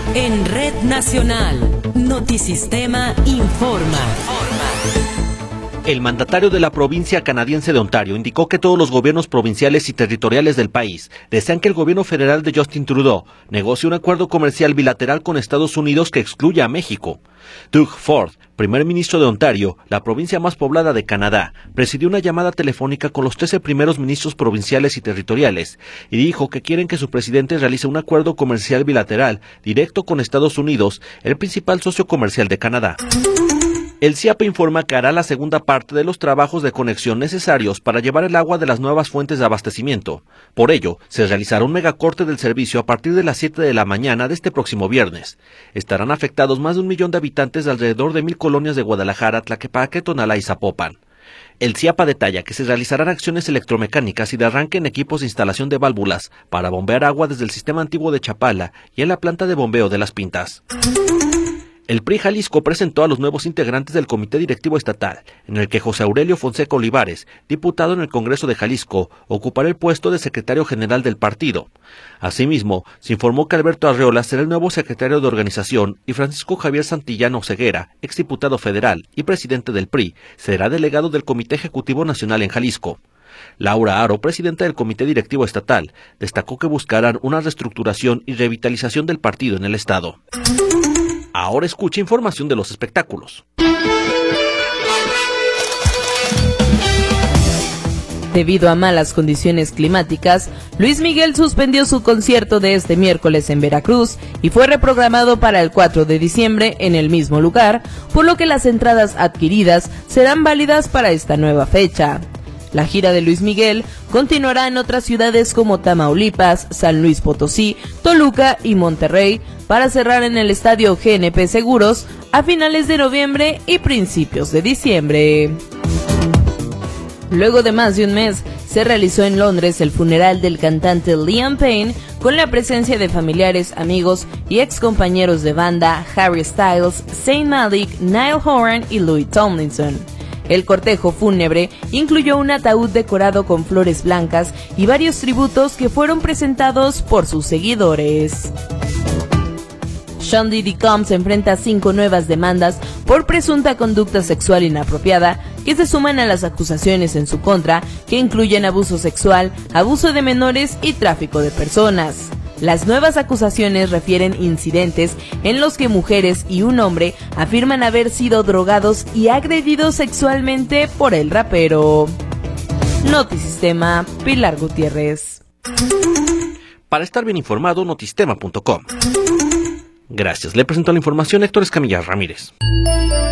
En Red Nacional, Notisistema informa. El mandatario de la provincia canadiense de Ontario indicó que todos los gobiernos provinciales y territoriales del país desean que el gobierno federal de Justin Trudeau negocie un acuerdo comercial bilateral con Estados Unidos que excluya a México. Doug Ford, primer ministro de Ontario, la provincia más poblada de Canadá, presidió una llamada telefónica con los 13 primeros ministros provinciales y territoriales y dijo que quieren que su presidente realice un acuerdo comercial bilateral directo con Estados Unidos, el principal socio comercial de Canadá. El CIAPA informa que hará la segunda parte de los trabajos de conexión necesarios para llevar el agua de las nuevas fuentes de abastecimiento. Por ello, se realizará un megacorte del servicio a partir de las 7 de la mañana de este próximo viernes. Estarán afectados más de 1 millón de habitantes de alrededor de 1,000 colonias de Guadalajara, Tlaquepaque, Tonalá y Zapopan. El CIAPA detalla que se realizarán acciones electromecánicas y de arranque en equipos de instalación de válvulas para bombear agua desde el sistema antiguo de Chapala y en la planta de bombeo de Las Pintas. El PRI Jalisco presentó a los nuevos integrantes del Comité Directivo Estatal, en el que José Aurelio Fonseca Olivares, diputado en el Congreso de Jalisco, ocupará el puesto de secretario general del partido. Asimismo, se informó que Alberto Arreola será el nuevo secretario de organización y Francisco Javier Santillano Ceguera, exdiputado federal y presidente del PRI, será delegado del Comité Ejecutivo Nacional en Jalisco. Laura Aro, presidenta del Comité Directivo Estatal, destacó que buscarán una reestructuración y revitalización del partido en el estado. Ahora escucha información de los espectáculos. Debido a malas condiciones climáticas, Luis Miguel suspendió su concierto de este miércoles en Veracruz y fue reprogramado para el 4 de diciembre en el mismo lugar, por lo que las entradas adquiridas serán válidas para esta nueva fecha. La gira de Luis Miguel continuará en otras ciudades como Tamaulipas, San Luis Potosí, Toluca y Monterrey, para cerrar en el estadio GNP Seguros a finales de noviembre y principios de diciembre. Luego de más de un mes, se realizó en Londres el funeral del cantante Liam Payne con la presencia de familiares, amigos y excompañeros de banda Harry Styles, Zayn Malik, Niall Horan y Louis Tomlinson. El cortejo fúnebre incluyó un ataúd decorado con flores blancas y varios tributos que fueron presentados por sus seguidores. Sean Diddy Combs enfrenta 5 nuevas demandas por presunta conducta sexual inapropiada que se suman a las acusaciones en su contra, que incluyen abuso sexual, abuso de menores y tráfico de personas. Las nuevas acusaciones refieren incidentes en los que mujeres y un hombre afirman haber sido drogados y agredidos sexualmente por el rapero. Notisistema, Pilar Gutiérrez. Para estar bien informado, notisistema.com. Gracias. Le presento la información Héctor Escamilla Ramírez.